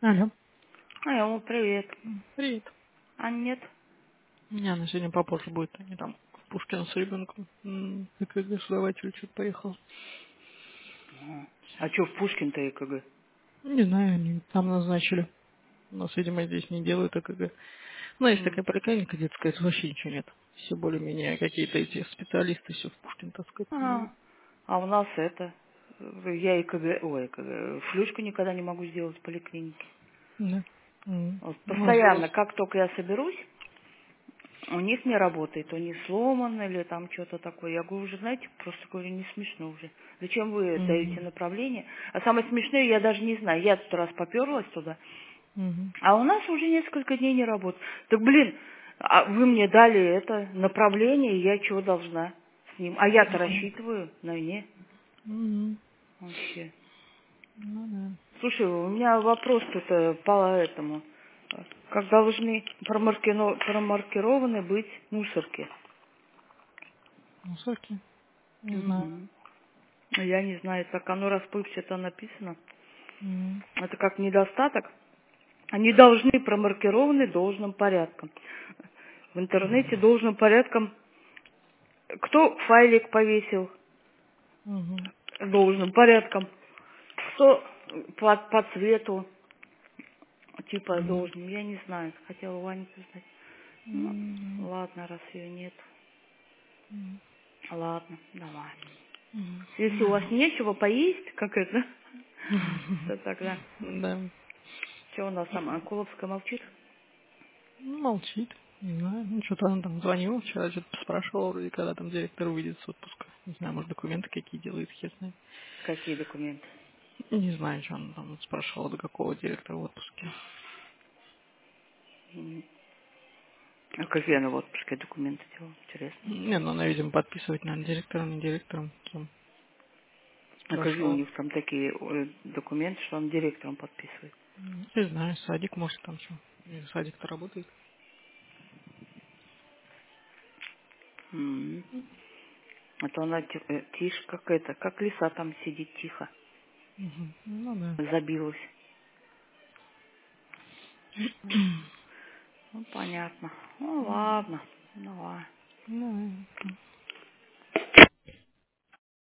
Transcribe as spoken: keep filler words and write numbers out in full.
Алло. А ему привет. Привет. А нет? Не, она сегодня попозже будет. Они там в Пушкино с ребенком. м, ЭКГ сдавать или что-то поехал. А, а что в Пушкин-то ЭКГ? Не знаю, они там назначили. У нас, видимо, здесь не делают ЭКГ. Ну, есть М. такая поликлиника детская, это вообще ничего нет. Все более-менее какие-то эти специалисты все в Пушкин таскают. А, а у нас это... э, Я ЭКГ... Ой, ЭКГ... Флюшку никогда не могу сделать в поликлинике. Да. М. Вот У нас у постоянно, вас. как только я соберусь, у них не работает. У них сломан или там что-то такое. Я говорю, уже, знаете, просто говорю, не смешно уже. Зачем вы даете Мгм. направление? А самое смешное, я даже не знаю. Я тут раз поперлась туда. Мгм. А у нас уже несколько дней не работает. Так, блин, а вы мне дали это направление, и я чего должна с ним? А я-то рассчитываю на не. Мгм. Вообще. Ну да. Слушай, у меня вопрос тут э, по этому. Как должны промаркино- промаркированы быть мусорки? Ну, соки. Не знаю. Мгм. Я не знаю, так оно расплывчато написано. М. Это как недостаток. Они должны промаркированы должным порядком. В интернете должным порядком. Кто файлик повесил Мгм. должным порядком, кто по, по цвету, типа Мгм. должен, я не знаю, хотела у Вани узнать. Ну, М. ладно, раз ее нет. М. Ладно, давай. М. Если у вас М. нечего поесть, как это, то тогда... Да. Что у нас там, Акуловская молчит? Ну, молчит. Не знаю. Ну, что-то он там звонил вчера, что-то спрашивал, вроде, когда там директор выйдет с отпуска. Не знаю, может, документы какие делает, хер знает. Какие документы? Не знаю, что он там спрашивал, до какого директора в отпуске. М. А какие она в отпуске документы делала? Интересно. Не, ну, она, видимо, подписывать, наверное, директором, не директором. Кем А какие у спрашивал. них там такие э, документы, что он директором подписывает? М, Не знаю, садик, может, там что. Садик-то работает. М. А то она ти- э, тише, как это, как лиса там сидит тихо, Мгм. Ну, да. забилась. Ну, понятно. Ну, ладно. Давай. Ну,